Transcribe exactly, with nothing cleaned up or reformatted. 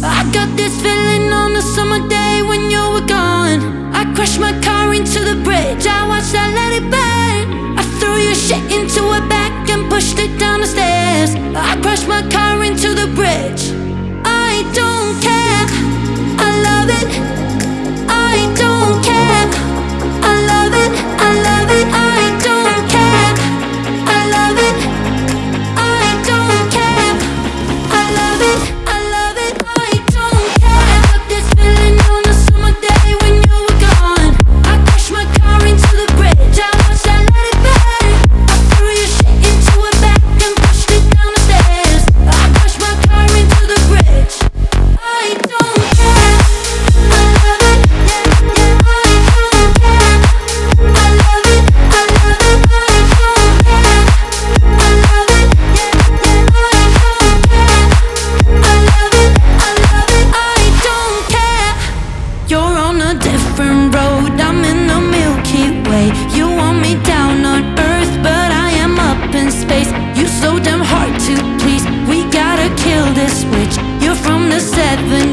I got this feeling on a summer day when you were gone. I crashed my car into the bridge, I watched that let it burn. I threw your shit into a bag and pushed it down the stairs. I crashed my car into the bridge. I don't care, I love it. I don't care, I love it, I love it. I don't care, I love it. I don't care, I love it, I love it. I don't care. I got this feeling on a summer day when you were gone. I crashed my car into the bridge, I watched that let it burn. I threw your shit into a bag and pushed it down the stairs. I crashed my car into the bridge. I don't care, I love it, yeah, yeah. I don't care, I love it, I love it. I don't care, I love it, yeah, yeah. I don't care, I love it, I love it. I don't care. You're on a different road, I'm in the Milky Way. You want me down on Earth, but I am up in space. You so damn hard to please, we gotta kill this switch. You're from the seventies.